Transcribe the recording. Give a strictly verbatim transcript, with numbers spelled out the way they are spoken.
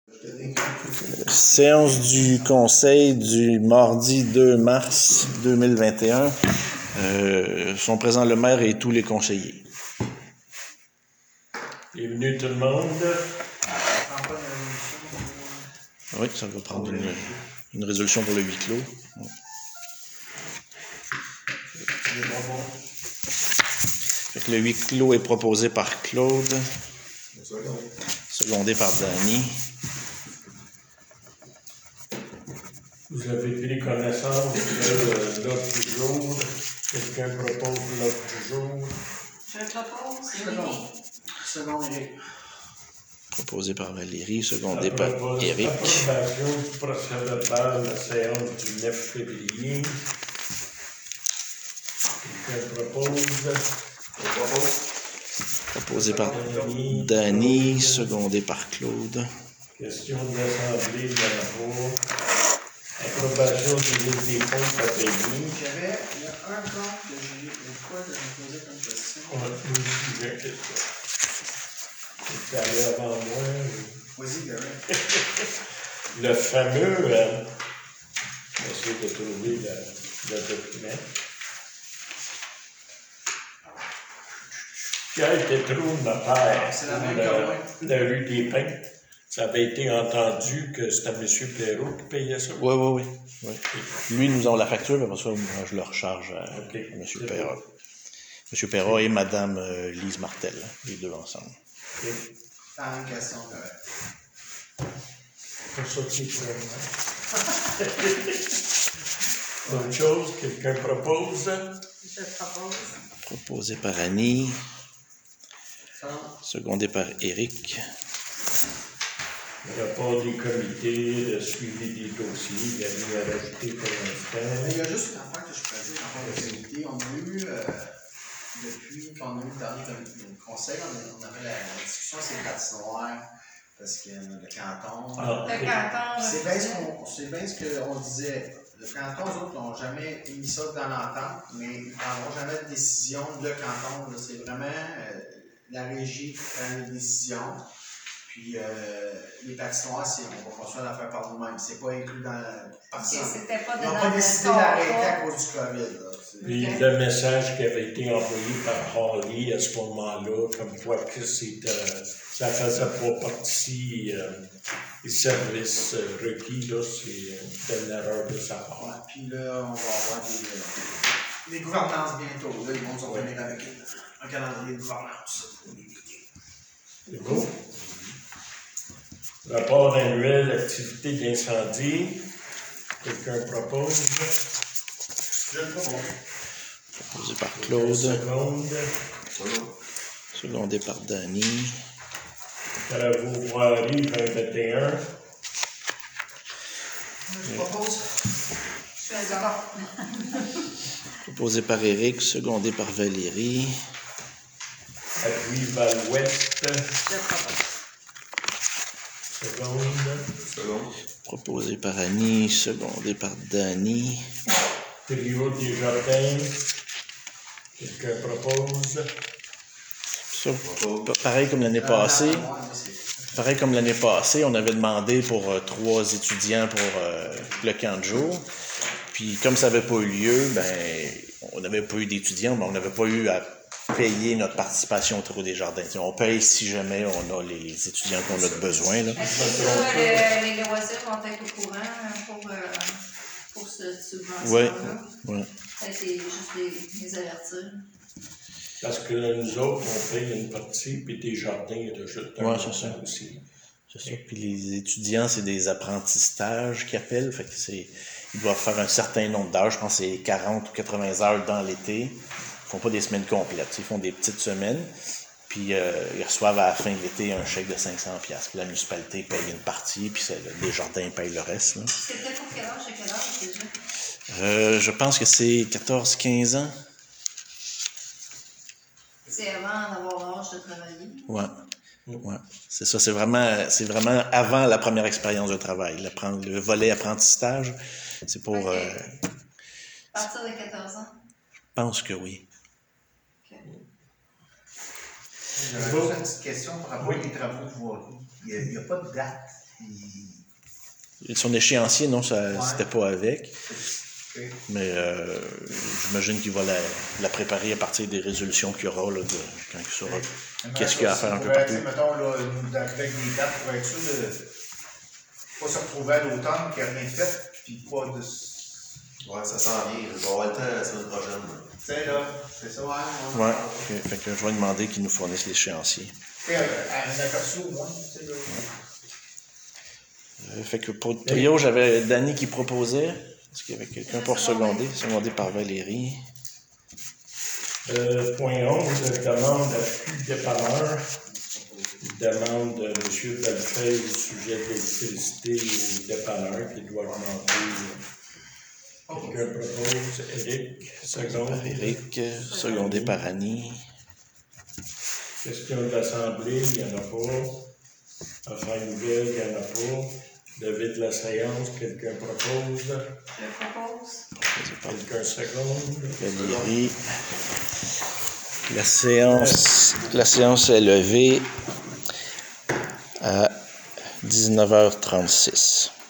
Séance du Conseil du mardi deux mars deux mille vingt et un. Euh, sont présents le maire et tous les conseillers. Bienvenue tout le monde. Oui, ça va prendre une, une résolution pour le huis clos. Fait que le huis clos est proposé par Claude, secondé par Danny. Vous avez pris connaissance de l'ordre du jour. Quelqu'un propose l'ordre du jour. Je le propose, c'est Valérie. Second, Éric. Proposé par Valérie, secondé par Éric. Approbation du procès-verbal de la séance du neuf février. Quelqu'un propose. Je propose. Proposé par Danny, secondé par Claude. Question de l'Assemblée de la Cour. Approbation du livre des comptes à payer. J'avais, il y a un compte que j'ai une fois de me poser comme question. On va nous aussi j'ai une question. C'est allé avant moi. Vas-y, Gary. Le fameux, euh, on va essayer de trouver le, le document. Pierre Tétrault, notaire, C'est la même pour que la, moi. la rue des Pins. Ça avait été entendu que c'était M. Perrault qui payait ça. Oui, oui, oui. oui. Lui, nous avons la facture, mais après ça, moi, je le recharge à, Okay. à M. Perra. M. Perra et Mme euh, Lise Martel, les deux ensemble. Okay. Pas une question, correct. Pour ça qui est vraiment. Autre chose, quelqu'un propose? Je le propose. Proposé par Annie, Ça, secondé par Éric. Le rapport des comités de suivi des dossiers, il y a mis à rajouter pour l'instant. il y a juste une affaire que je pourrais dire en rapport de comité. On a eu, euh, depuis qu'on a eu le dernier comité, le conseil, on, a, on avait la, la discussion sur les patinoires, parce que le canton. Ah, Le okay. canton. C'est bien ce qu'on c'est bien ce qu'on disait. Le canton, eux autres, n'ont jamais mis ça dans l'entente, mais ils ne prendront jamais de décision. Le canton, là, c'est vraiment euh, la régie qui prend les décisions. Puis euh, les patinoires, c'est, on va construire l'affaire par nous-mêmes. C'est pas inclus dans la personne. Okay, c'était pas Ils n'ont dedans pas le décidé contrat. d'arrêter à cause du COVID. Là. C'est- Puis Okay. le message qui avait été envoyé par Harley à ce moment-là, comme quoi que c'était, euh, ça faisait pas partie euh, des services euh, requis, là, c'est euh, c'était une erreur de sa part. Ouais, puis là, on va avoir des, euh, des gouvernances bientôt. Là, ils vont nous revenir avec un calendrier de gouvernance. C'est beau? Rapport annuel d'activité d'incendie. Quelqu'un propose? Je le propose. Proposé par Une Claude, seconde. secondé par Danny. Travaux voirie vingt vingt et un. Je propose. Je suis d'accord. Proposé par Éric, secondé par Valérie. Appui Val-Ouest. Je le propose. Seconde. Proposé par Annie, secondé par Danny. Trio des Jardins. Quelqu'un propose? Ça, pa- pareil comme l'année passée. Euh, ouais, c'est- Pareil comme l'année passée, on avait demandé pour euh, trois étudiants pour euh, le camp de jour. Puis comme ça n'avait pas eu lieu, ben on n'avait pas eu d'étudiants, mais on n'avait pas eu à payer notre participation au Trou des Jardins. T'sais, on paye si jamais on a les étudiants qu'on a de besoin. Là. Est-ce que ça, le- les loisirs vont être au courant pour, euh, pour cette subvention-là? Ouais, ouais. Peut-être les- juste les, les avertir. Parce que nous autres, on paye une partie, puis des jardins, de juste un Ouais, c'est montant ça. aussi. C'est ça. Puis les étudiants, c'est des apprentissages qu'ils appellent. Fait que c'est, ils doivent faire un certain nombre d'heures. Je pense que c'est quarante ou quatre-vingts heures dans l'été. Ils font pas des semaines complètes. Ils font des petites semaines. Puis euh, ils reçoivent à la fin de l'été un chèque de cinq cents piastres. Puis la municipalité paye une partie, puis c'est, les jardins payent le reste. Là. C'était pour quel âge et quel âge déjà? Euh, je pense que c'est quatorze quinze ans. C'est avant d'avoir l'âge de travailler. Ouais. Ouais. C'est ça, c'est vraiment, c'est vraiment avant la première expérience de travail. L'appren- Le volet apprentissage, c'est pour. Ok. euh, À partir de quatorze ans? je pense que oui. Ok. J'avais juste une petite question par rapport Oui. aux travaux de voirie. Il n'y a, il y a pas de date il- Son échéancier, non, ça Ouais. c'était pas avec. Ok. Mais euh, j'imagine qu'il va la, la préparer à partir des résolutions qu'il y aura là, de, quand il saura qu'est-ce qu'il y a à faire un peu Pourrait, tu partout. sais, mettons, là, nous, avec des dates, pour être sûr de pas se retrouver à l'automne, qu'il n'y a rien de fait, puis pas de. Ouais, ça s'en vient. Je vais avoir le temps la semaine prochaine. Tu sais, là, c'est ça, ouais. Ouais, ok. Fait que je vais demander qu'ils nous fournissent l'échéancier. Tu sais, un aperçu au moins, tu sais, là. Euh, fait que pour le trio, j'avais Danny qui proposait. Est-ce qu'il y avait quelqu'un pour seconder? Secondé par Valérie. Euh, point onze, demande d'appui dépanneur. Demande de M. Bellefeuille au sujet de l'électricité au dépanneur qui doit remonter. Quelqu'un propose, Éric, seconde. Par Éric, secondé par Annie. Question de l'Assemblée, il n'y en a pas. Affaires nouvelles, il n'y en a pas. Levée de la séance, quelqu'un propose. Je propose. Proposé par Quelqu'un seconde. Valérie. La séance, la séance est levée à dix-neuf heures trente-six.